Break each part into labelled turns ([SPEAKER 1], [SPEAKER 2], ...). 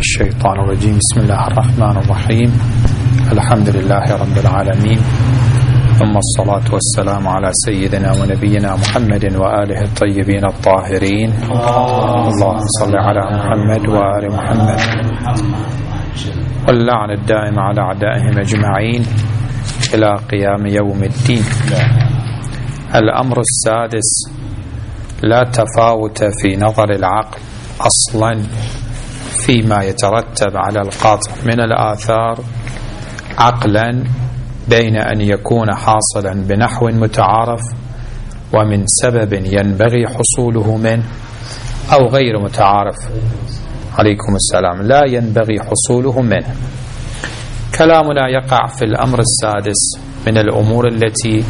[SPEAKER 1] الشيطان الرجيم. بسم الله الرحمن الرحيم. الحمد لله رب العالمين، ثم الصلاة والسلام على سيدنا ونبينا محمد وآله الطيبين الطاهرين. اللهم صل على محمد وآل محمد، واللعن الدائم على أعدائهم أجمعين إلى قيام يوم الدين. الأمر السادس: لا تفاوت في نظر العقل أصلا فيما يترتب على القطع من الآثار عقلا بين أن يكون حاصلا بنحو متعارف ومن سبب ينبغي حصوله منه، أو غير متعارف عليكم السلام لا ينبغي حصوله منه. كلامنا يقع في الأمر السادس من الأمور التي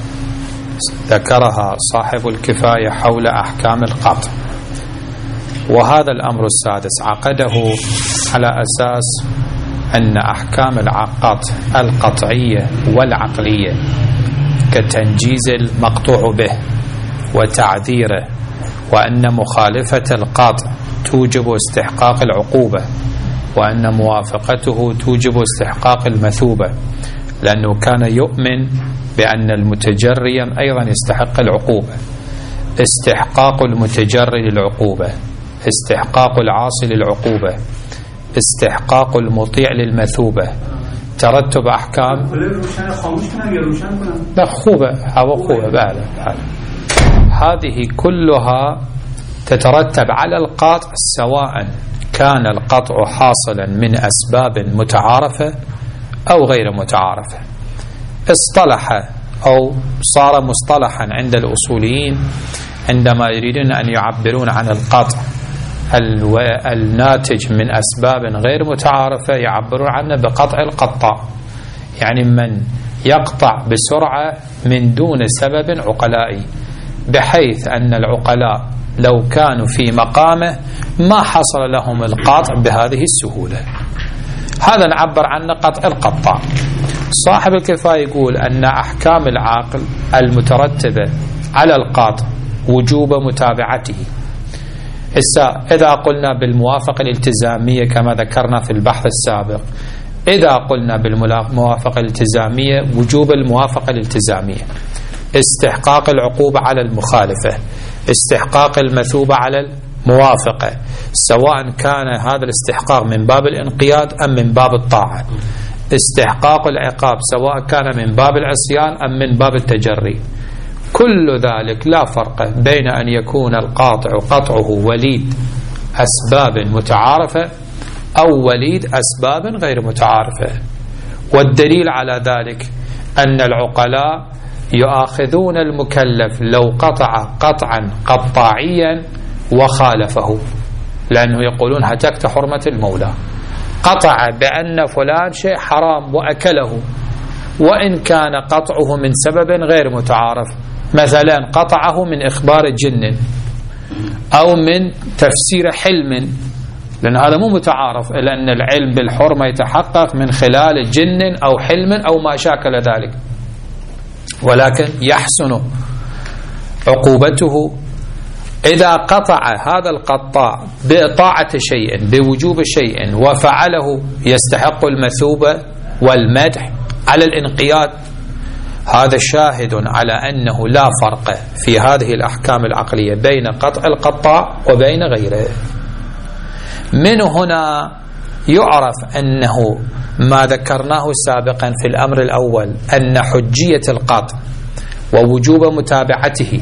[SPEAKER 1] ذكرها صاحب الكفاية حول أحكام القطع، وهذا الأمر السادس عقده على أساس أن أحكام القطع القطعية والعقلية كتنجيز المقطوع به وتعذيره، وأن مخالفة القطع توجب استحقاق العقوبة، وأن موافقته توجب استحقاق المثوبة، لأنه كان يؤمن بأن المتجري أيضا يستحق العقوبة. استحقاق المتجري للعقوبة، استحقاق العاصي للعقوبة، استحقاق المطيع للمثوبة، ترتب أحكام مخوبة أو خوبة بعد. هذه كلها تترتب على القطع، سواء كان القطع حاصلا من أسباب متعارفة أو غير متعارفة. اصطلح أو صار مصطلحا عند الأصوليين عندما يريدون أن يعبرون عن القطع الناتج من أسباب غير متعارفة، يعبرون عنه بقطع القطاع، يعني من يقطع بسرعة من دون سبب عقلائي، بحيث أن العقلاء لو كانوا في مقامه ما حصل لهم القطع بهذه السهولة. هذا نعبر عنه قطع القطاع. صاحب الكفاية يقول أن أحكام العاقل المترتبة على القطع وجوب متابعته. إذا قلنا بالموافقة الالتزامية كما ذكرنا في البحث السابق، إذا قلنا بالموافقة الالتزامية وجوب الموافقة الالتزامية، استحقاق العقوبة على المخالفة، استحقاق المثوبة على الموافقة، سواء كان هذا الاستحقاق من باب الانقياد أم من باب الطاعة، استحقاق العقاب سواء كان من باب العصيان أم من باب التجري. كل ذلك لا فرق بين أن يكون القاطع قطعه وليد أسباب متعارفة أو وليد أسباب غير متعارفة. والدليل على ذلك أن العقلاء يؤاخذون المكلف لو قطع قطعا قطاعيا وخالفه، لأنه يقولون هتكت حرمة المولى، قطع بأن فلان شيء حرام وأكله، وإن كان قطعه من سبب غير متعارف، مثلا قطعه من إخبار جن أو من تفسير حلم، لأن هذا مو متعارف، لأن العلم بالحرمة يتحقق من خلال جن أو حلم أو ما شاكل ذلك، ولكن يحسن عقوبته إذا قطع هذا القطاع بإطاعة شيء بوجوب شيء وفعله يستحق المثوبة والمدح على الانقياد. هذا شاهد على أنه لا فرق في هذه الأحكام العقلية بين قطع القطاع وبين غيره. من هنا يعرف أنه ما ذكرناه سابقا في الأمر الأول، أن حجية القطع ووجوب متابعته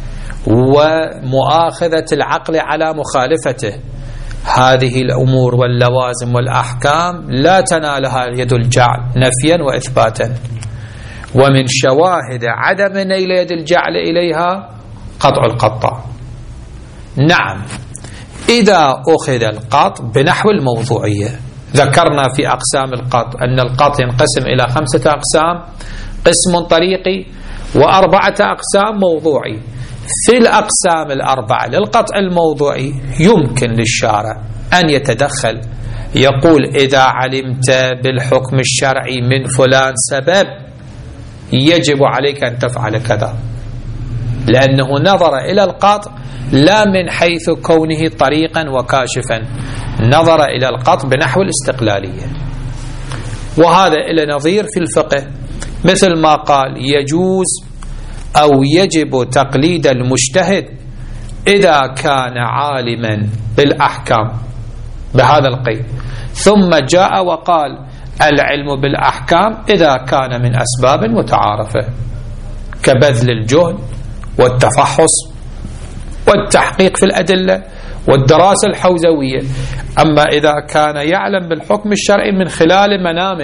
[SPEAKER 1] ومؤاخذة العقل على مخالفته، هذه الأمور واللوازم والأحكام لا تنالها يد الجعل نفيا وإثباتا، ومن شواهد عدم نيل يد الجعل إليها قطع القطاع. نعم، إذا أخذ القطع بنحو الموضوعية، ذكرنا في أقسام القطع أن القطع ينقسم إلى 5 أقسام: قسم طريقي و4 أقسام موضوعي. في الأقسام ال4 للقطع الموضوعي يمكن للشارع أن يتدخل، يقول إذا علمت بالحكم الشرعي من فلان سبب يجب عليك أن تفعل كذا، لأنه نظر إلى القطع لا من حيث كونه طريقا وكاشفا، نظر إلى القطع بنحو الاستقلالية. وهذا إلى نظير في الفقه، مثل ما قال يجوز أو يجب تقليد المجتهد إذا كان عالما بالأحكام بهذا القيد، ثم جاء وقال العلم بالأحكام إذا كان من أسباب متعارفة كبذل الجهد والتفحص والتحقيق في الأدلة والدراسة الحوزوية. أما إذا كان يعلم بالحكم الشرعي من خلال منام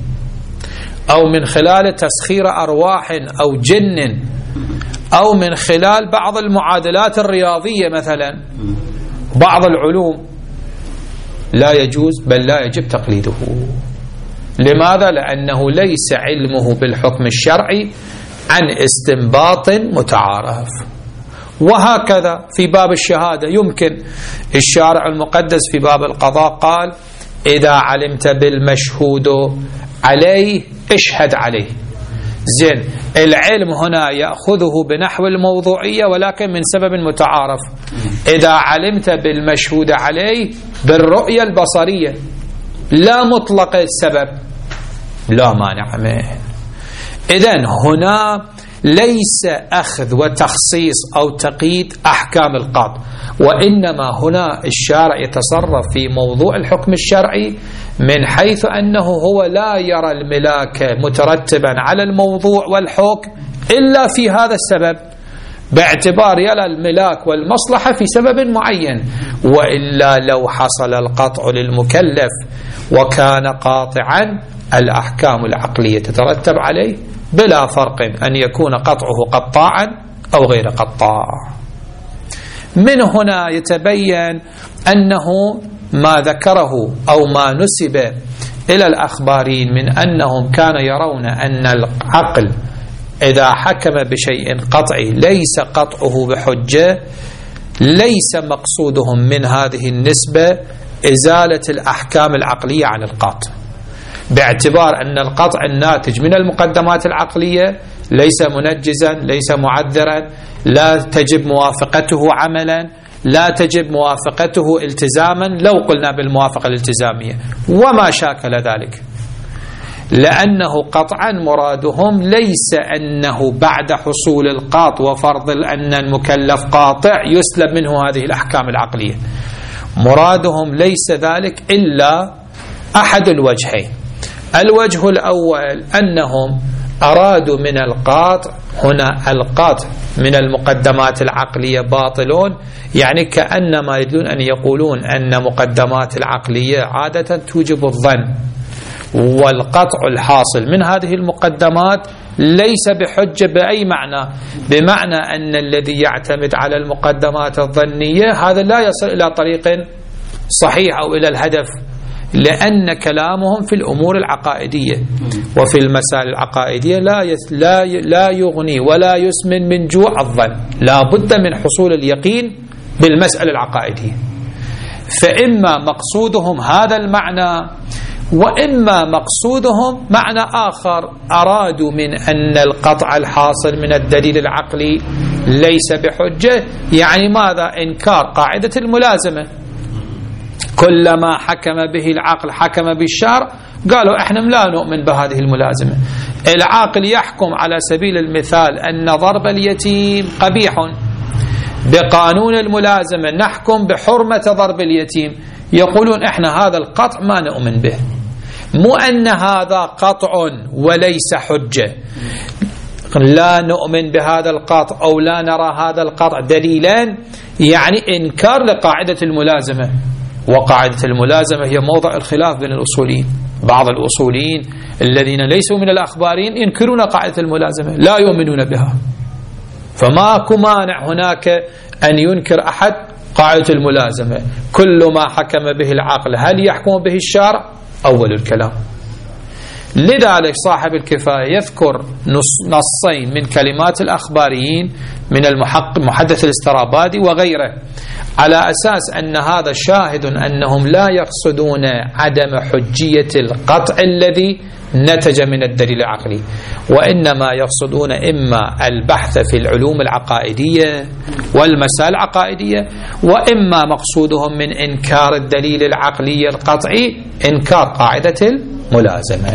[SPEAKER 1] أو من خلال تسخير أرواح أو جن أو من خلال بعض المعادلات الرياضية مثلا، بعض العلوم، لا يجوز بل لا يجب تقليده. لماذا؟ لأنه ليس علمه بالحكم الشرعي عن استنباط متعارف. وهكذا في باب الشهادة، يمكن الشارع المقدس في باب القضاء قال إذا علمت بالمشهود عليه اشهد عليه. زين، العلم هنا يأخذه بنحو الموضوعية ولكن من سبب متعارف. إذا علمت بالمشهود عليه بالرؤية البصرية لا مطلق السبب لا مانع منه. إذن هنا ليس أخذ وتخصيص أو تقييد أحكام القاضي، وإنما هنا الشارع يتصرف في موضوع الحكم الشرعي من حيث أنه هو لا يرى الملاك مترتبا على الموضوع والحكم إلا في هذا السبب، باعتبار يرى الملاك والمصلحة في سبب معين. وإلا لو حصل القطع للمكلف وكان قاطعا الأحكام العقلية تترتب عليه بلا فرق أن يكون قطعه قطاعا أو غير قطاع. من هنا يتبين أنه ما ذكره أو ما نسب إلى الأخبارين من أنهم كانوا يرون أن العقل إذا حكم بشيء قطعي ليس قطعه بحجة، ليس مقصودهم من هذه النسبة إزالة الأحكام العقلية عن القاطع، باعتبار أن القطع الناتج من المقدمات العقلية ليس منجزا، ليس معذرا، لا تجب موافقته عملا، لا تجب موافقته التزاما لو قلنا بالموافقة الالتزامية وما شاكل ذلك، لأنه قطعا مرادهم ليس أنه بعد حصول القاطع وفرض أن المكلف قاطع يسلب منه هذه الأحكام العقلية. مرادهم ليس ذلك إلا أحد الوجهين. الوجه الأول أنهم أرادوا من القاطع هنا القاطع من المقدمات العقلية باطلون، يعني كأنما يريدون أن يقولون أن مقدمات العقلية عادة توجب الظن، والقطع الحاصل من هذه المقدمات ليس بحجة بأي معنى، بمعنى أن الذي يعتمد على المقدمات الظنية هذا لا يصل إلى طريق صحيح أو إلى الهدف، لأن كلامهم في الأمور العقائدية، وفي المسائل العقائدية لا يغني ولا يسمن من جوع الظن، لا بد من حصول اليقين بالمسألة العقائدية. فإما مقصودهم هذا المعنى، وإما مقصودهم معنى آخر، أرادوا من أن القطع الحاصل من الدليل العقلي ليس بحجة، يعني ماذا؟ إنكار قاعدة الملازمة. كلما حكم به العقل حكم بالشرع، قالوا احنا لا نؤمن بهذه الملازمة. العاقل يحكم على سبيل المثال أن ضرب اليتيم قبيح، بقانون الملازمة نحكم بحرمة ضرب اليتيم، يقولون احنا هذا القطع ما نؤمن به، مو أن هذا قطع وليس حجة، لا نؤمن بهذا القطع أو لا نرى هذا القطع دليلا، يعني إنكار لقاعدة الملازمة. وقاعدة الملازمة هي موضع الخلاف بين الأصوليين، بعض الأصوليين الذين ليسوا من الأخباريين ينكرون قاعدة الملازمة، لا يؤمنون بها، فماكو مانع هناك أن ينكر أحد قاعدة الملازمة. كل ما حكم به العقل هل يحكم به الشرع؟ أول الكلام. لذلك صاحب الكفاية يذكر نصين من كلمات الأخباريين من المحدث الاسترابادي وغيره، على أساس أن هذا شاهد أنهم لا يقصدون عدم حجية القطع الذي نتج من الدليل العقلي، وإنما يقصدون إما البحث في العلوم العقائدية والمسائل العقائدية، وإما مقصودهم من إنكار الدليل العقلي القطعي إنكار قاعدة الملازمة.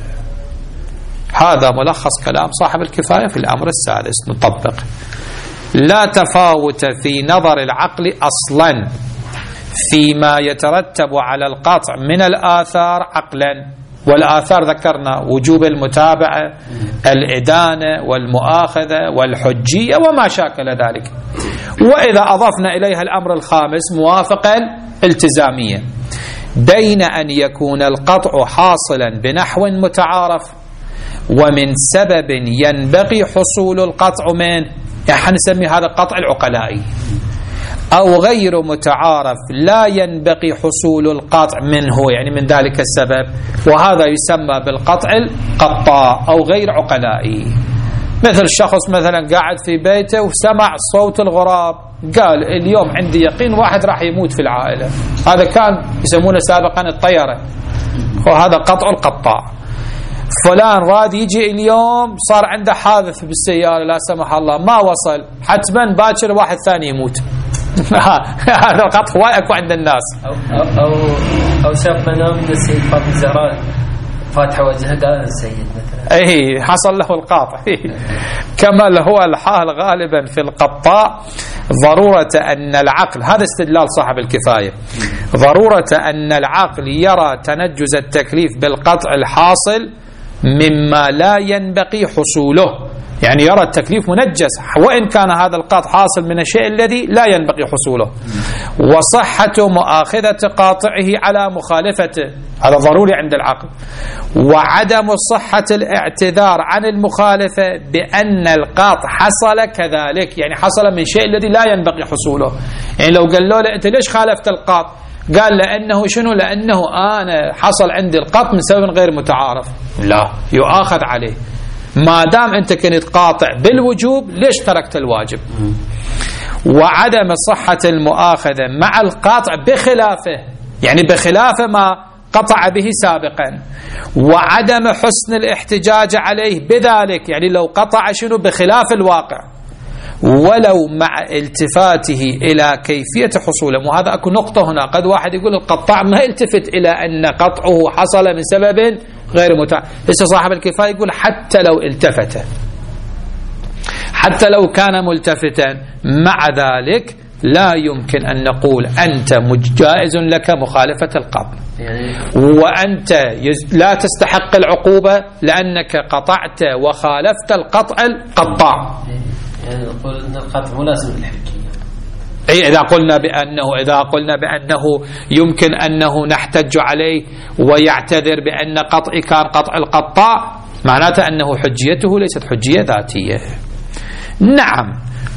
[SPEAKER 1] هذا ملخص كلام صاحب الكفاية في الأمر السادس. نطبق: لا تفاوت في نظر العقل أصلا فيما يترتب على القطع من الآثار عقلا، والآثار ذكرنا وجوب المتابعة، الإدانة والمؤاخذة والحجية وما شاكل ذلك. وإذا أضفنا إليها الأمر الخامس موافقة التزامية، بين أن يكون القطع حاصلا بنحو متعارف ومن سبب ينبغي حصول القطع منه، يعني نسمي هذا القطع العقلائي، أو غير متعارف لا ينبغي حصول القطع منه، يعني من ذلك السبب، وهذا يسمى بالقطع القطاع أو غير عقلائي. مثل شخص مثلا قاعد في بيته وسمع صوت الغراب، قال اليوم عندي يقين واحد راح يموت في العائلة، هذا كان يسمونه سابقا الطيرة، وهذا قطع القطاع. فلان راد يجي اليوم صار عنده حادث بالسيارة لا سمح الله ما وصل، حتما باكر واحد ثاني يموت. هذا القطع وايد اكو عند الناس.
[SPEAKER 2] او شاف منام من السيد فاطمة الزهراء فاتحة وجهه قال السيد مثلا،
[SPEAKER 1] اي حصل له القاطع. كما هو الحال غالبا في القطاع ضرورة أن العقل، هذا استدلال صاحب الكفاية، ضرورة أن العقل يرى تنجز التكليف بالقطع الحاصل مما لا ينبغي حصوله، يعني يرى التكليف منجز وإن كان هذا القطع حاصل من الشيء الذي لا ينبغي حصوله، وصحة مؤاخذة قاطعه على مخالفته، هذا ضروري عند العقل، وعدم صحة الاعتذار عن المخالفة بأن القطع حصل كذلك، يعني حصل من شيء الذي لا ينبغي حصوله. يعني لو قال له أنت ليش خالفت القطع؟ قال لأنه شنو؟ لأنه أنا حصل عندي القطع من سبب غير متعارف، لا يؤاخذ عليه. ما دام أنت كنت قاطع بالوجوب ليش تركت الواجب؟ وعدم صحة المؤاخذة مع القاطع بخلافه، يعني بخلاف ما قطع به سابقا، وعدم حسن الاحتجاج عليه بذلك، يعني لو قطع شنو بخلاف الواقع، ولو مع التفاته إلى كيفية حصوله. وهذا أكو نقطة هنا، قد واحد يقول القطاع ما يلتفت إلى أن قطعه حصل من سبب غير متعارف. لسه صاحب الكفاية يقول حتى لو التفت، حتى لو كان ملتفتا، مع ذلك لا يمكن أن نقول أنت جائز لك مخالفة القطع، وأنت لا تستحق العقوبة لأنك قطعت وخالفت القطع القطاع.
[SPEAKER 2] يعني نقول أن القطع ملازم للحجية.
[SPEAKER 1] أي إذا قلنا بأنه يمكن أنه نحتج عليه ويعتذر بأن قطعي كان قطع القطاع، معناته أنه حجيته ليست حجية ذاتية. نعم،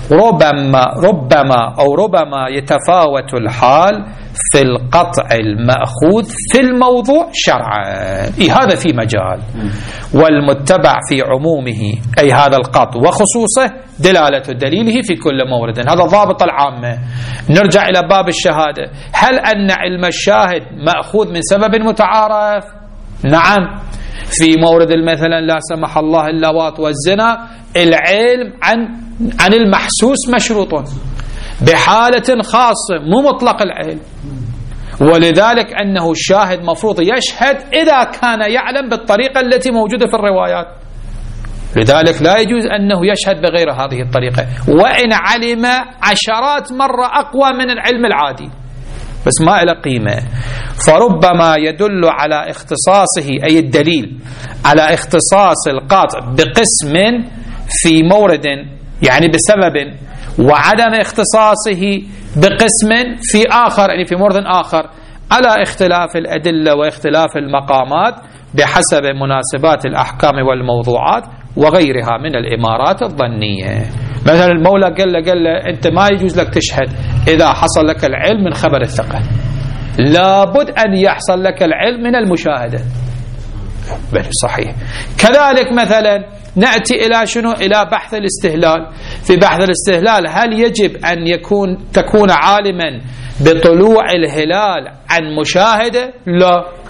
[SPEAKER 1] ربما يتفاوت الحال في القطع المأخوذ في الموضوع شرعا، هذا في مجال، والمتبع في عمومه أي هذا القطع وخصوصه دلالة دليله في كل مورد، هذا ضابط العامة. نرجع إلى باب الشهادة، هل أن علم الشاهد مأخوذ من سبب متعارف؟ نعم، في مورد مثلا لا سمح الله اللواط والزنا العلم عن المحسوس مشروط بحالة خاصة، مو مطلق العلم، ولذلك أنه الشاهد مفروض يشهد إذا كان يعلم بالطريقة التي موجودة في الروايات، لذلك لا يجوز أنه يشهد بغير هذه الطريقة وإن علم عشرات مرة أقوى من العلم العادي، بس ما له قيمة. فربما يدل على اختصاصه، أي الدليل على اختصاص القاطع بقسم في مورد يعني بسبب، وعدم اختصاصه بقسم في آخر يعني في مورد آخر، على اختلاف الأدلة واختلاف المقامات بحسب مناسبات الأحكام والموضوعات وغيرها من الإمارات الظنية. مثلا المولى قال له أنت ما يجوز لك تشهد إذا حصل لك العلم من خبر الثقة، لابد أن يحصل لك العلم من المشاهدة. صحيح. كذلك مثلا نأتي إلى شنو؟ إلى بحث الاستهلال. في بحث الاستهلال هل يجب أن تكون عالما بطلوع الهلال عن مشاهدة؟ لا.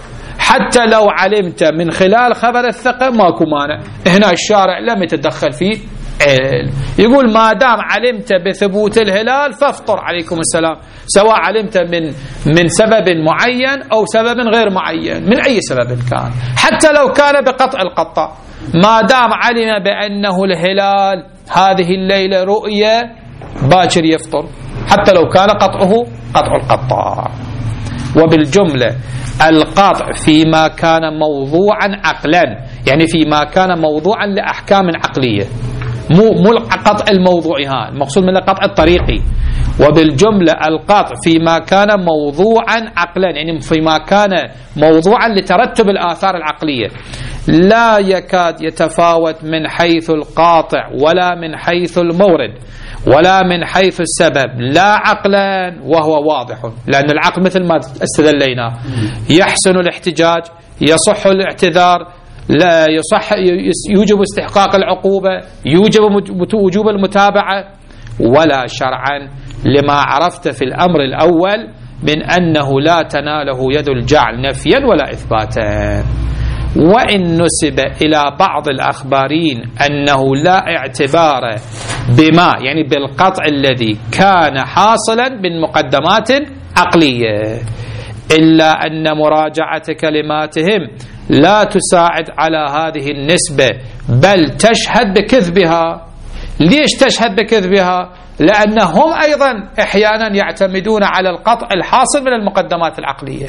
[SPEAKER 1] حتى لو علمت من خلال خبر الثقة ماكو مانع. هنا الشارع لم يتدخل فيه. يقول ما دام علمت بثبوت الهلال فافطر عليكم السلام، سواء علمت من سبب معين أو سبب غير معين، من أي سبب كان، حتى لو كان بقطع القطع، ما دام علم بأنه الهلال هذه الليلة رؤية باكر يفطر، حتى لو كان قطعه قطع القطاع. وبالجملة القطع فيما كان موضوعا عقلا، يعني فيما كان موضوعا لأحكام عقلية، مو القطع الموضوعي، ها المقصود من القطع الطريقي. وبالجملة القطع فيما كان موضوعا عقلا، يعني فيما كان موضوعا لترتب الآثار العقلية، لا يكاد يتفاوت من حيث القاطع ولا من حيث المورد ولا من حيث السبب، لا عقلا وهو واضح، لأن العقل مثل ما استدلينا يحسن الاحتجاج، يصح الاعتذار، لا يصح، يوجب استحقاق العقوبة، يوجب وجوب المتابعة، ولا شرعا لما عرفت في الأمر الأول من أنه لا تناله يد الجعل نفيا ولا إثباتا. وإن نسب إلى بعض الأخبارين أنه لا اعتبار بما، يعني بالقطع الذي كان حاصلا من مقدمات عقلية، إلا أن مراجعة كلماتهم لا تساعد على هذه النسبة، بل تشهد بكذبها. ليش تشهد بكذبها؟ لأنهم أيضا أحيانا يعتمدون على القطع الحاصل من المقدمات العقلية،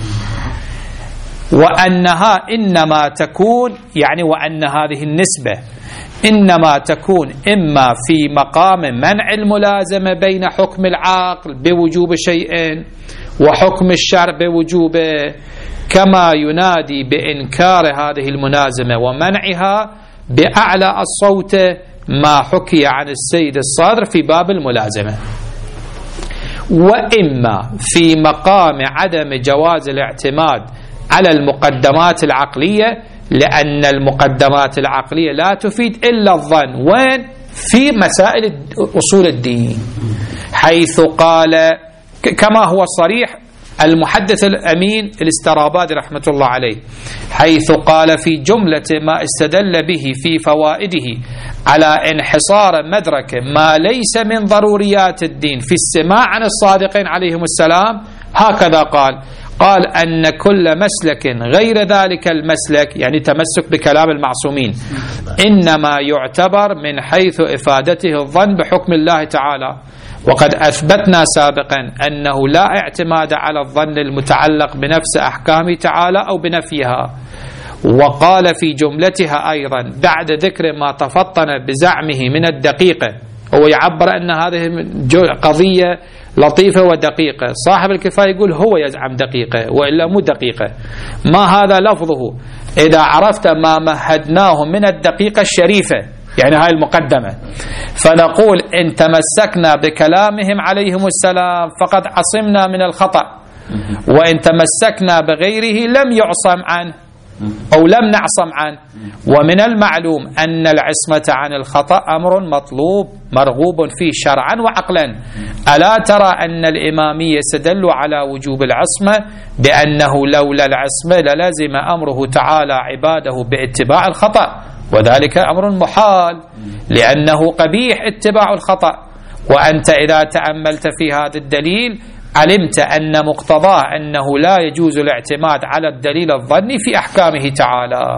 [SPEAKER 1] وأنها إنما تكون، يعني وأن هذه النسبة إنما تكون إما في مقام منع الملازمة بين حكم العقل بوجوب شيء وحكم الشرع بوجوبه، كما ينادي بإنكار هذه الملازمة ومنعها بأعلى الصوت ما حكي عن السيد الصادر في باب الملازمة. وإما في مقام عدم جواز الاعتماد على المقدمات العقلية، لأن المقدمات العقلية لا تفيد إلا الظن، وين؟ في مسائل أصول الدين، حيث قال كما هو صريح المحدث الأمين الاسترابادي رحمة الله عليه، حيث قال في جملة ما استدل به في فوائده على انحصار مدرك ما ليس من ضروريات الدين في السماع عن الصادقين عليهم السلام، هكذا قال أن كل مسلك غير ذلك المسلك، يعني تمسك بكلام المعصومين، إنما يعتبر من حيث إفادته الظن بحكم الله تعالى، وقد أثبتنا سابقا أنه لا اعتماد على الظن المتعلق بنفس أحكامه تعالى أو بنفيها. وقال في جملتها أيضا بعد ذكر ما تفطن بزعمه من الدقيقة، هو يعبر أن هذه قضية لطيفة ودقيقة، صاحب الكفاية يقول هو يزعم دقيقة وإلا مو دقيقة، ما هذا لفظه، إذا عرفت ما مهدناه من الدقيقة الشريفة، يعني هاي المقدمة، فنقول إن تمسكنا بكلامهم عليهم السلام فقد عصمنا من الخطأ، وإن تمسكنا بغيره لم يعصم عنه أو لم نعصم عنه. ومن المعلوم أن العصمة عن الخطأ أمر مطلوب مرغوب فيه شرعا وعقلا. ألا ترى أن الإمامية استدلوا على وجوب العصمة بأنه لولا العصمة للزم أمره تعالى عباده باتباع الخطأ، وذلك أمر محال لأنه قبيح اتباع الخطأ. وأنت إذا تأملت في هذا الدليل علمت أن مقتضاه أنه لا يجوز الاعتماد على الدليل الظني في أحكامه تعالى.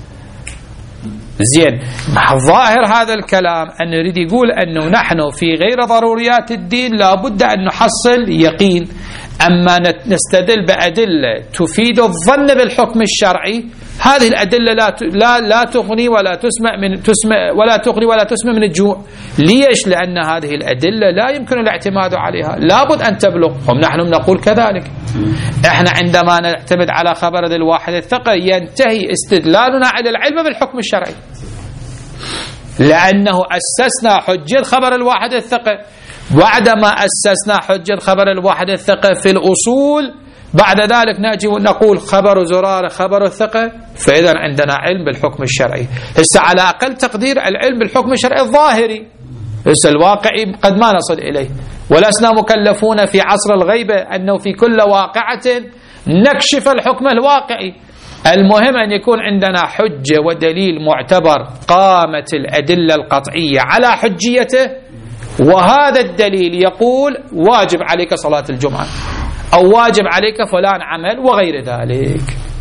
[SPEAKER 1] زين، ظاهر هذا الكلام أن يريد يقول أنه نحن في غير ضروريات الدين لابد أن نحصل يقين، أما نستدل بأدلة تفيد الظن بالحكم الشرعي، هذه الأدلة لا تغني ولا تسمع من الجوع. ليش؟ لأن هذه الأدلة لا يمكن الاعتماد عليها، لابد أن تبلغ. نحن نقول كذلك، احنا عندما نعتمد على خبر ذي الواحد الثقة ينتهي استدلالنا على العلم بالحكم الشرعي، لأنه أسسنا حجة خبر الواحد الثقة. بعدما أسسنا حجة خبر الواحد الثقة في الأصول، بعد ذلك نأتي ونقول خبر زرار خبر الثقة، فإذا عندنا علم بالحكم الشرعي. هسه على أقل تقدير العلم بالحكم الشرعي الظاهري، هسه الواقعي قد ما نصل إليه، ولسنا مكلفون في عصر الغيبة أنه في كل واقعة نكشف الحكم الواقعي، المهم أن يكون عندنا حجة ودليل معتبر قامت الأدلة القطعية على حجيته، وهذا الدليل يقول واجب عليك صلاة الجمعة أو واجب عليك فلان عمل وغير ذلك.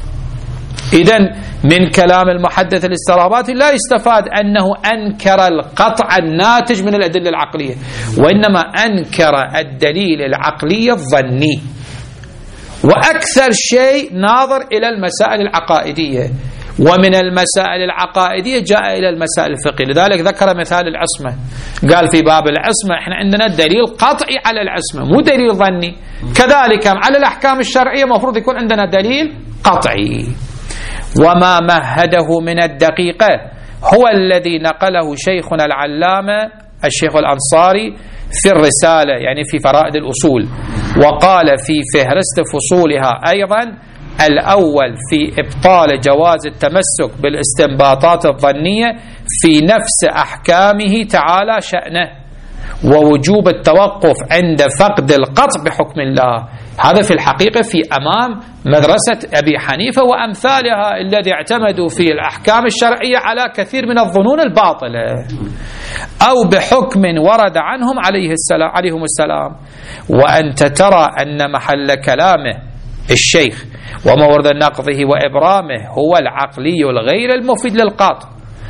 [SPEAKER 1] إذن من كلام المحدث الاستراباتي لا يستفاد أنه أنكر القطع الناتج من الأدلة العقلية، وإنما أنكر الدليل العقلي الظني، وأكثر شيء ناظر إلى المسائل العقائدية، ومن المسائل العقائدية جاء إلى المسائل الفقهية. لذلك ذكر مثال العصمة، قال في باب العصمة احنا عندنا دليل قطعي على العصمة مو دليل ظني، كذلك على الأحكام الشرعية مفروض يكون عندنا دليل قطعي. وما مهده من الدقيقة هو الذي نقله شيخنا العلامة الشيخ الأنصاري في الرسالة، يعني في فرائد الأصول، وقال في فهرست فصولها أيضا: الأول في إبطال جواز التمسك بالاستنباطات الظنية في نفس أحكامه تعالى شأنه، ووجوب التوقف عند فقد القطع بحكم الله. هذا في الحقيقة في أمام مدرسة أبي حنيفة وأمثالها الذي اعتمدوا في الأحكام الشرعية على كثير من الظنون الباطلة، أو بحكم ورد عنهم عليهم السلام. وأنت ترى أن محل كلامه الشيخ ومورد نقضه وإبرامه هو العقلي الغير المفيد للقاطع،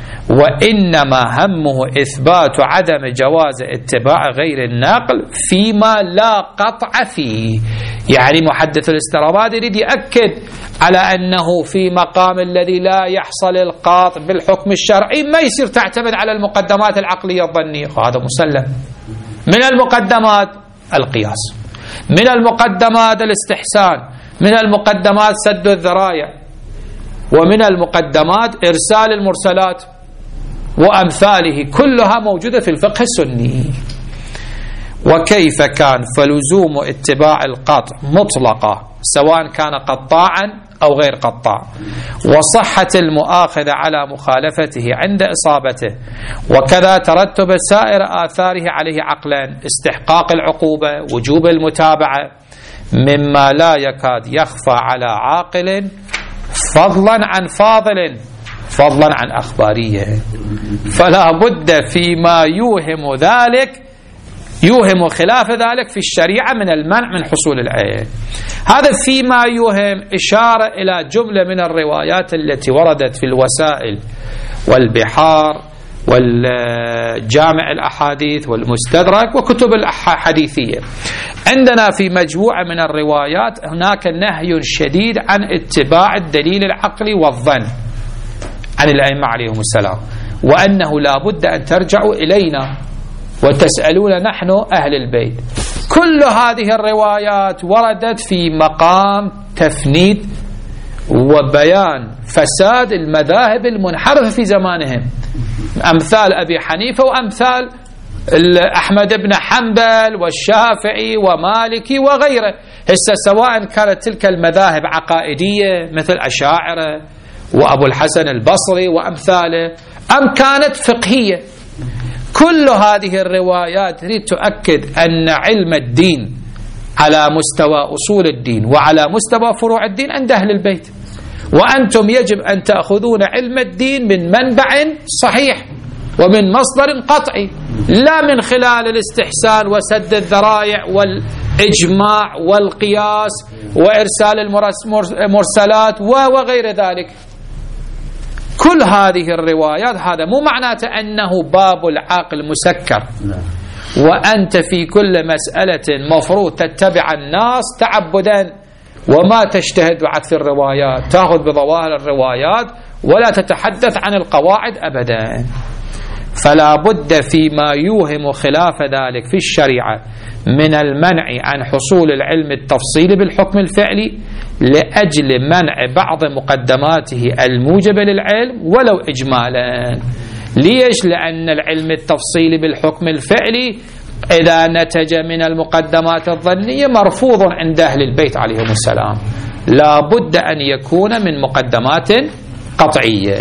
[SPEAKER 1] وإنما همه إثبات عدم جواز اتباع غير الناقل فيما لا قطع فيه. يعني محدث الاسترابادي يريد يأكد على أنه في مقام الذي لا يحصل القاطع بالحكم الشرعي ما يصير تعتمد على المقدمات العقلية الظنية، هذا مسلم. من المقدمات القياس، من المقدمات الاستحسان، من المقدمات سد الذرائع، ومن المقدمات إرسال المرسلات وأمثاله، كلها موجودة في الفقه السني. وكيف كان فلزوم اتباع القطع مطلقة سواء كان قطاعا أو غير قطاع، وصحة المؤاخذة على مخالفته عند إصابته، وكذا ترتب سائر آثاره عليه عقلا: استحقاق العقوبة، وجوب المتابعة، مما لا يكاد يخفى على عاقل فضلا عن فاضل، فضلا عن أخباريه. فلا بد فيما يوهم ذلك، يوهم خلاف ذلك في الشريعة من المنع من حصول العين. هذا فيما يوهم إشارة إلى جملة من الروايات التي وردت في الوسائل والبحار والجامع الأحاديث والمستدرك وكتب الحديثية. عندنا في مجموعة من الروايات هناك نهي شديد عن اتباع الدليل العقلي والظن عن الأئمة عليهم السلام، وأنه لا بد أن ترجعوا إلينا وتسألون نحن أهل البيت. كل هذه الروايات وردت في مقام تفنيد وبيان فساد المذاهب المنحرفة في زمانهم، أمثال أبي حنيفة وأمثال أحمد بن حنبل والشافعي ومالكي وغيره. هسه سواء كانت تلك المذاهب عقائدية مثل أشاعرة وأبو الحسن البصري وأمثاله، أم كانت فقهية، كل هذه الروايات تريد تؤكد أن علم الدين على مستوى أصول الدين وعلى مستوى فروع الدين عند أهل البيت، وأنتم يجب أن تأخذون علم الدين من منبع صحيح ومن مصدر قطعي، لا من خلال الاستحسان وسد الذرائع والإجماع والقياس وإرسال المرسلات وغير ذلك. كل هذه الروايات هذا مو معناته أنه باب العقل مسكر، وأنت في كل مسألة مفروض تتبع الناس تعبدا وما تجتهد بعث الروايات، تأخذ بظواهر الروايات ولا تتحدث عن القواعد أبدا. فلا بد فيما يوهم خلاف ذلك في الشريعة من المنع عن حصول العلم التفصيلي بالحكم الفعلي لأجل منع بعض مقدماته الموجبة للعلم ولو إجمالا. ليش؟ لأن العلم التفصيلي بالحكم الفعلي إذا نتج من المقدمات الظنية مرفوض عند أهل البيت عليهم السلام، لا بد أن يكون من مقدمات قطعية.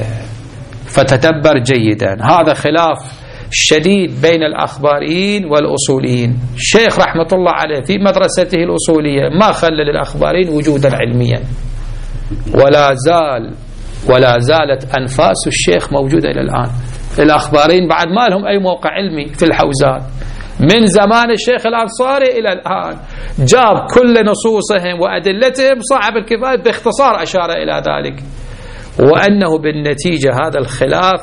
[SPEAKER 1] فتتبر جيدا، هذا خلاف شديد بين الأخباريين والأصوليين. الشيخ رحمة الله عليه في مدرسته الأصولية ما خلى للأخباريين وجودا علميا، ولا زالت أنفاس الشيخ موجودة إلى الآن. الأخباريين بعد ما لهم أي موقع علمي في الحوزات، من زمان الشيخ الأنصاري إلى الآن جاب كل نصوصهم وأدلتهم، صاحب الكفاية باختصار أشار إلى ذلك، وأنه بالنتيجة هذا الخلاف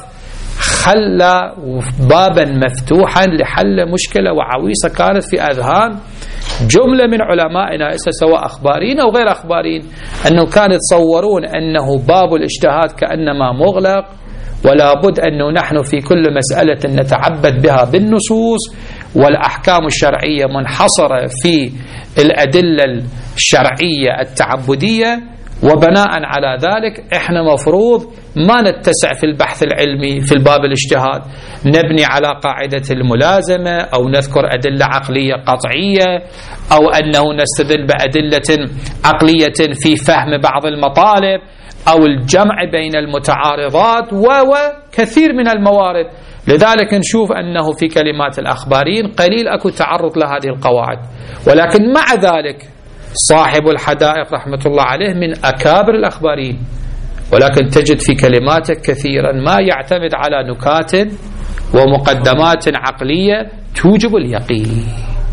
[SPEAKER 1] خلى بابا مفتوحا لحل مشكلة وعويصة كانت في أذهان جملة من علمائنا سواء أخبارين أو غير أخبارين، أنه كانوا يتصورون أنه باب الاجتهاد كأنما مغلق، ولا بد أنه نحن في كل مسألة نتعبد بها بالنصوص، والأحكام الشرعية منحصرة في الأدلة الشرعية التعبدية، وبناء على ذلك احنا مفروض ما نتسع في البحث العلمي في الباب الاجتهاد، نبني على قاعدة الملازمة أو نذكر أدلة عقلية قطعية أو أنه نستدل بأدلة عقلية في فهم بعض المطالب أو الجمع بين المتعارضات وكثير من الموارد. لذلك نشوف أنه في كلمات الأخبارين قليل أكو تعرض لهذه القواعد، ولكن مع ذلك صاحب الحدائق رحمة الله عليه من أكابر الأخبارين، ولكن تجد في كلماته كثيرا ما يعتمد على نكات ومقدمات عقلية توجب اليقين.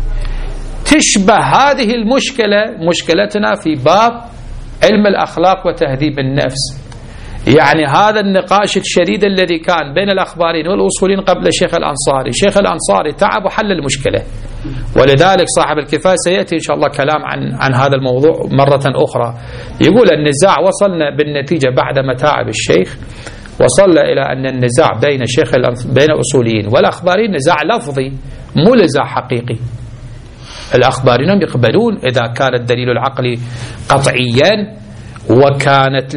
[SPEAKER 1] تشبه هذه المشكلة مشكلتنا في باب علم الأخلاق وتهذيب النفس. يعني هذا النقاش الشديد الذي كان بين الأخباريين والأصوليين قبل الشيخ الأنصاري، شيخ الأنصاري تعب وحل المشكلة، ولذلك صاحب الكفاية سيأتي إن شاء الله كلام عن هذا الموضوع مرة أخرى. يقول النزاع وصلنا بالنتيجة بعد متاعب الشيخ، وصلنا إلى أن النزاع بين الأصوليين والأخباريين نزاع لفظي مو نزاع حقيقي. الأخباريين يقبلون إذا كان الدليل العقلي قطعيا وكانت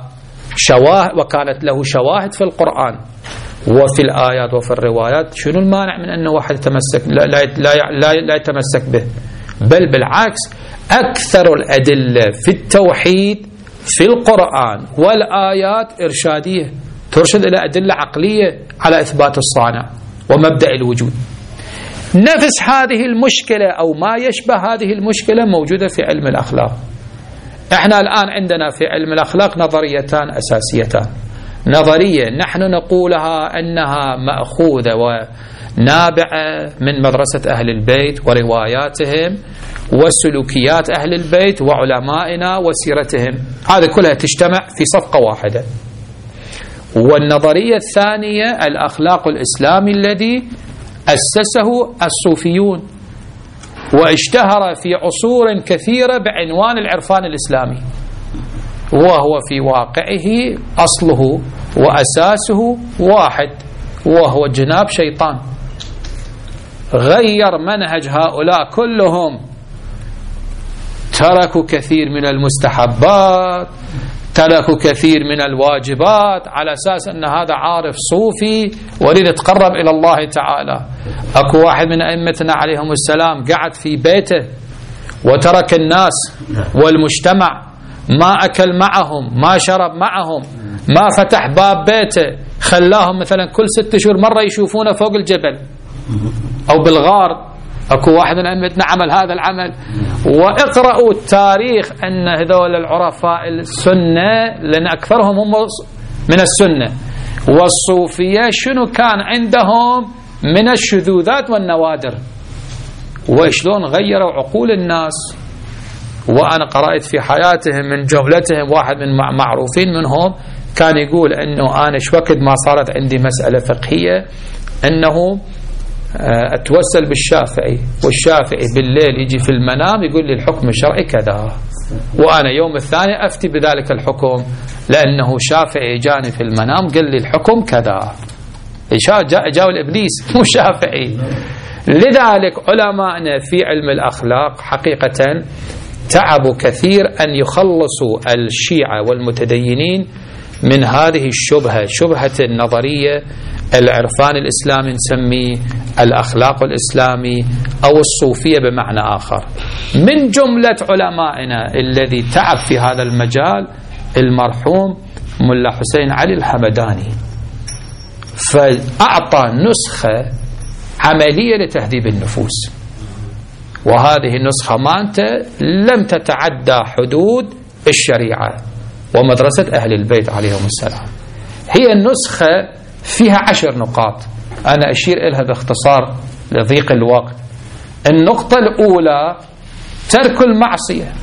[SPEAKER 1] له شواهد في القرآن وفي الآيات وفي الروايات، شنو المانع من أن واحد يتمسك لا يتمسك به؟ بل بالعكس، أكثر الأدلة في التوحيد في القرآن والآيات إرشادية ترشد إلى أدلة عقلية على إثبات الصانع ومبدأ الوجود. نفس هذه المشكلة أو ما يشبه هذه المشكلة موجودة في علم الأخلاق. احنا الآن عندنا في علم الأخلاق نظريتان أساسيتان. نظرية نحن نقولها أنها مأخوذة ونابعة من مدرسة أهل البيت ورواياتهم وسلوكيات أهل البيت وعلمائنا وسيرتهم، هذه كلها تجتمع في صفقة واحدة. والنظرية الثانية الأخلاق الإسلامي الذي أسسه الصوفيون واشتهر في عصور كثيرة بعنوان العرفان الإسلامي، وهو في واقعه أصله وأساسه واحد، وهو جناب شيطان. غير منهج هؤلاء كلهم، تركوا كثير من المستحبات، تركوا كثير من الواجبات على أساس أن هذا عارف صوفي وريد يتقرب إلى الله تعالى. أكو واحد من أئمتنا عليهم السلام قعد في بيته وترك الناس والمجتمع، ما أكل معهم، ما شرب معهم، ما فتح باب بيته، خلاهم مثلا كل 6 شهور مرة يشوفونه فوق الجبل أو بالغار. أكو واحد من أئمتنا عمل هذا العمل. واقرأوا التاريخ أن هذول العرفاء السنة، لأن أكثرهم هم من السنة، والصوفية شنو كان عندهم من الشذوذات والنوادر، وشلون غيروا عقول الناس. وأنا قرأت في حياتهم من جملتهم واحد من معروفين منهم كان يقول أنه أنا شوكد ما صارت عندي مسألة فقهية أنه أتوسل بالشافعي، والشافعي بالليل يجي في المنام يقول لي الحكم الشرعي كذا، وأنا يوم الثاني أفتي بذلك الحكم لأنه شافعي جاني في المنام قال لي الحكم كذا. جاء الإبليس مو شافعي. لذلك علماءنا في علم الأخلاق حقيقة تعبوا كثير أن يخلصوا الشيعة والمتدينين من هذه الشبهة، شبهة النظرية العرفان الإسلامي نسميه الأخلاق الإسلامي أو الصوفية بمعنى آخر. من جملة علمائنا الذي تعب في هذا المجال المرحوم ملا حسين علي الحمداني، فأعطى نسخة عملية لتهذيب النفوس، وهذه النسخة مالته لم تتعدى حدود الشريعة، ومدرسة أهل البيت عليهم السلام. هي النسخة فيها 10 نقاط، أنا أشير إلها باختصار لضيق الوقت. النقطة الأولى ترك المعصية،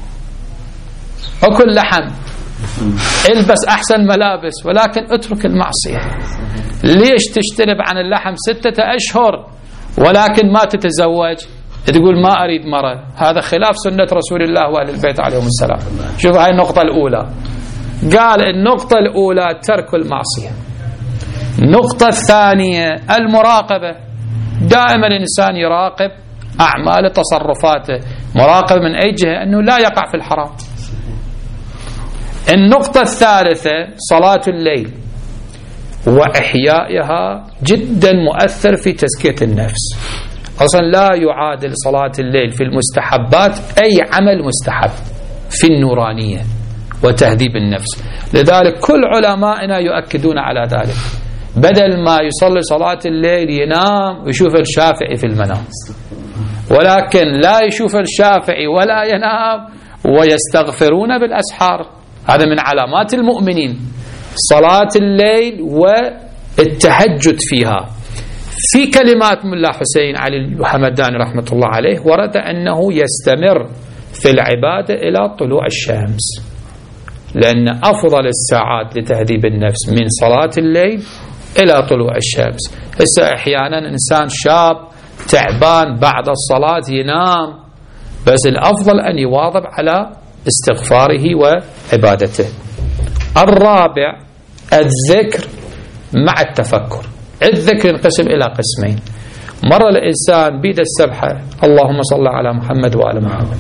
[SPEAKER 1] أكل لحم، البس أحسن ملابس، ولكن اترك المعصية. ليش تجتنب عن اللحم 6 أشهر ولكن ما تتزوج؟ تقول ما أريد مرة، هذا خلاف سنة رسول الله وأهل البيت عليهم السلام. شوف هاي النقطة الأولى، قال النقطة الأولى ترك المعصية. النقطة الثانية المراقبة، دائما الإنسان يراقب أعمال تصرفاته، مراقب من أي جهة أنه لا يقع في الحرام. النقطة الثالثة صلاة الليل وإحيائها جدا مؤثر في تزكية النفس. أصلا لا يعادل صلاة الليل في المستحبات أي عمل مستحب في النورانية وتهذيب النفس. لذلك كل علمائنا يؤكدون على ذلك، بدل ما يصلي صلاة الليل ينام ويشوف الشافعي في المنام، ولكن لا يشوف الشافعي ولا ينام ويستغفرون بالأسحار. هذا من علامات المؤمنين، صلاة الليل والتهجد فيها. في كلمات ملا حسين علي الحمداني رحمة الله عليه ورد أنه يستمر في العبادة إلى طلوع الشمس، لأن أفضل الساعات لتهذيب النفس من صلاة الليل إلى طلوع الشمس. هسه أحيانا إنسان شاب تعبان بعد الصلاة ينام، بس الأفضل أن يواظب على استغفاره وعبادته. الرابع الذكر مع التفكر. الذكر ينقسم إلى قسمين، مرة الإنسان بيد السبحة اللهم صل على محمد وآل محمد،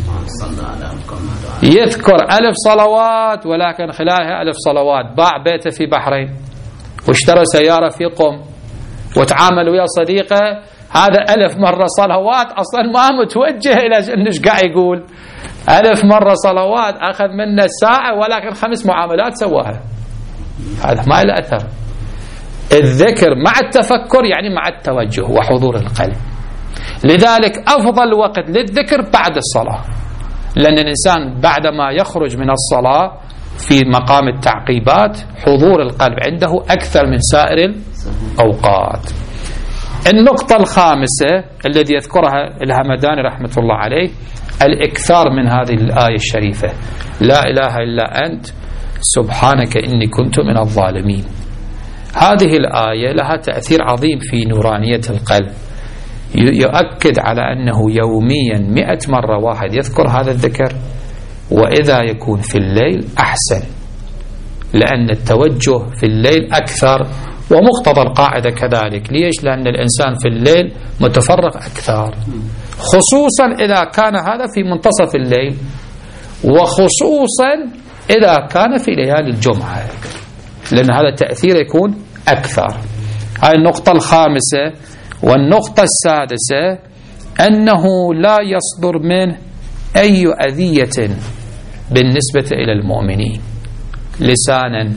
[SPEAKER 1] يذكر 1000 صلوات ولكن خلالها 1000 صلوات باع بيته في بحرين واشترى سيارة في قم وتعامل ويا صديقه، هذا 1000 مرة صلوات أصلا ما متوجه إلى إنش قاعد يقول 1000 مرة صلوات، أخذ منه ساعة ولكن 5 معاملات سواها، هذا ما له أثر. الذكر مع التفكر يعني مع التوجه وحضور القلب. لذلك أفضل وقت للذكر بعد الصلاة، لأن الإنسان بعدما يخرج من الصلاة في مقام التعقيبات حضور القلب عنده أكثر من سائر الأوقات. النقطة الخامسة الذي يذكرها الهمداني رحمة الله عليه الإكثار من هذه الآية الشريفة، لا إله إلا أنت سبحانك إني كنت من الظالمين. هذه الآية لها تأثير عظيم في نورانية القلب، يؤكد على أنه يوميا 100 مرة واحد يذكر هذا الذكر، وإذا يكون في الليل أحسن، لأن التوجه في الليل أكثر، ومقتضى القاعدة كذلك. ليش؟ لأن الإنسان في الليل متفرغ أكثر، خصوصا إذا كان هذا في منتصف الليل، وخصوصا إذا كان في ليالي الجمعة، لأن هذا التأثير يكون أكثر. هاي النقطة الخامسة. والنقطة السادسة أنه لا يصدر منه أي أذية بالنسبة إلى المؤمنين لسانا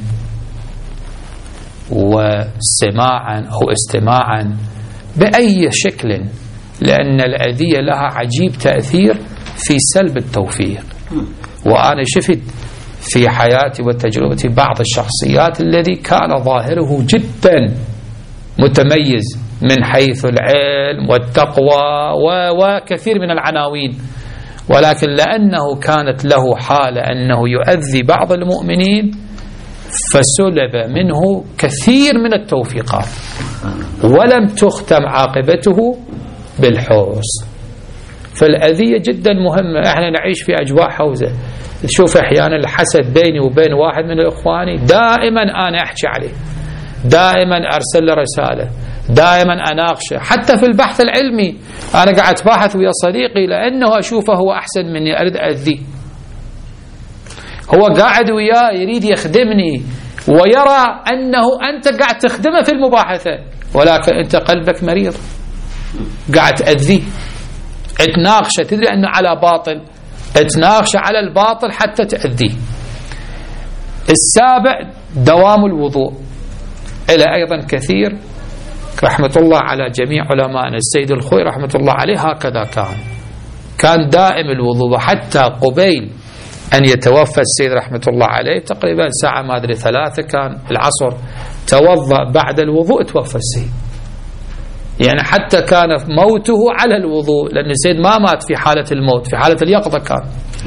[SPEAKER 1] وسماعا أو استماعا بأي شكل، لأن الأذية لها عجيب تأثير في سلب التوفيق. وأنا شفت في حياتي وتجربتي بعض الشخصيات الذي كان ظاهره جدا متميز من حيث العلم والتقوى وكثير من العناوين، ولكن لأنه كانت له حالة أنه يؤذي بعض المؤمنين فسلب منه كثير من التوفيقات، ولم تختم عاقبته بالحسن. فالأذية جدا مهمة. احنا نعيش في أجواء حوزة، تشوف احيانا الحسد بيني وبين واحد من اخواني دائما انا احكي عليه، دائما ارسل له رساله، دائما اناقشه، حتى في البحث العلمي انا قاعد ابحث ويا صديقي لانه اشوفه هو احسن مني اريد اذيه، هو قاعد وياه يريد يخدمني ويرى انه انت قاعد تخدمه في المباحثه، ولكن انت قلبك مريض قاعد تاذيه، تناقشه، تدري انه على باطل، تناقش على الباطل حتى تأذيه. السابع دوام الوضوء. إلى أيضا كثير رحمة الله على جميع علمائنا. السيد الخوي رحمة الله عليه هكذا كان دائم الوضوء، حتى قبيل أن يتوفى السيد رحمة الله عليه تقريبا ساعة ما أدري 3 كان العصر، توضأ بعد الوضوء توفى السيد. يعني حتى كان موته على الوضوء، لأن السيد ما مات في حالة الموت، في حالة اليقظة كان.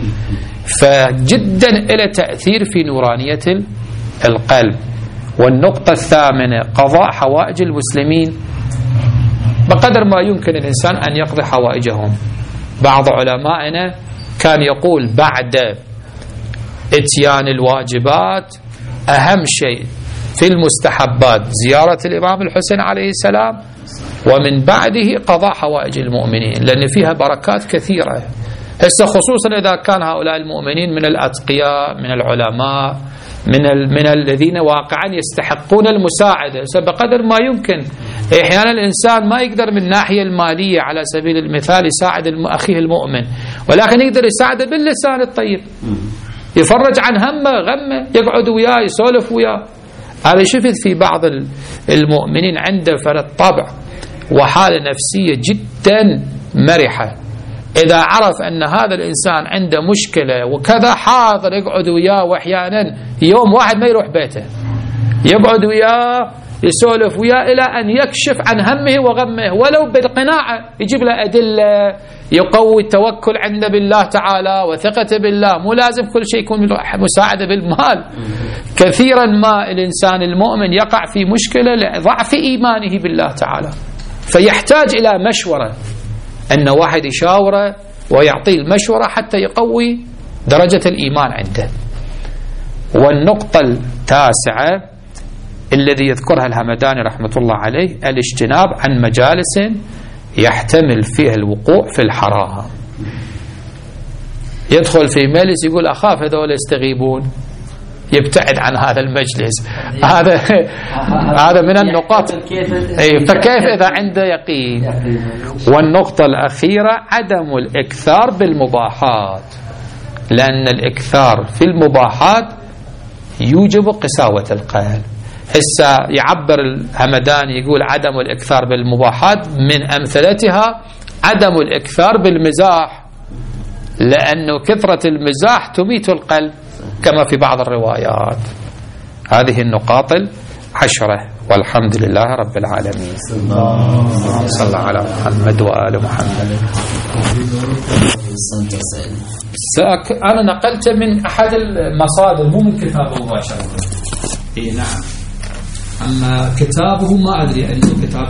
[SPEAKER 1] فجدا إلى تأثير في نورانية القلب. والنقطة الثامنة قضاء حوائج المسلمين بقدر ما يمكن الإنسان أن يقضي حوائجهم. بعض علمائنا كان يقول بعد اتيان الواجبات أهم شيء في المستحبات زيارة الإمام الحسين عليه السلام، ومن بعده قضاء حوائج المؤمنين، لأن فيها بركات كثيرة. هسه خصوصا إذا كان هؤلاء المؤمنين من الأتقياء، من العلماء، من الذين واقعا يستحقون المساعدة. بقدر ما يمكن أحيانا الإنسان ما يقدر من الناحية المالية على سبيل المثال يساعد أخيه المؤمن، ولكن يقدر يساعده باللسان الطيب، يفرج عن همه غمه، يقعد وياه يسولف وياه. أنا شفت في بعض المؤمنين عنده فرط طبع وحالة نفسية جدا مرحة، إذا عرف أن هذا الإنسان عنده مشكلة وكذا حاضر يقعد وياه، وأحيانا يوم واحد ما يروح بيته، يقعد وياه يسولف وياه إلى أن يكشف عن همه وغمه، ولو بالقناعة، يجيب له أدلة يقوي التوكل عنده بالله تعالى وثقته بالله. مو لازم كل شيء يكون مساعدة بالمال. كثيرا ما الإنسان المؤمن يقع في مشكلة لضعف إيمانه بالله تعالى، فيحتاج إلى مشورة، أن واحد يشاوره ويعطيه المشورة حتى يقوي درجة الإيمان عنده. والنقطة التاسعة الذي يذكرها الهمداني رحمة الله عليه الاجتناب عن مجالس يحتمل فيها الوقوع في الحرام. يدخل في مجلس يقول أخاف هذول يستغيبون، يبتعد عن هذا المجلس. هذا من النقاط. فكيف إذا عنده يقين؟ والنقطة الأخيرة عدم الإكثار بالمباحات، لأن الإكثار في المباحات يوجب قساوة القلب. هسه يعبر الهمداني يقول عدم الإكثار بالمباحات من أمثلتها عدم الإكثار بالمزاح، لأنه كثرة المزاح تميت القلب كما في بعض الروايات. هذه النقاط 10. والحمد لله رب العالمين. صلى على محمد وآل محمد. أنا نقلت من أحد المصادر مو من كتابه مباشرة. نعم. أما كتابه ما أدري أنه كتاب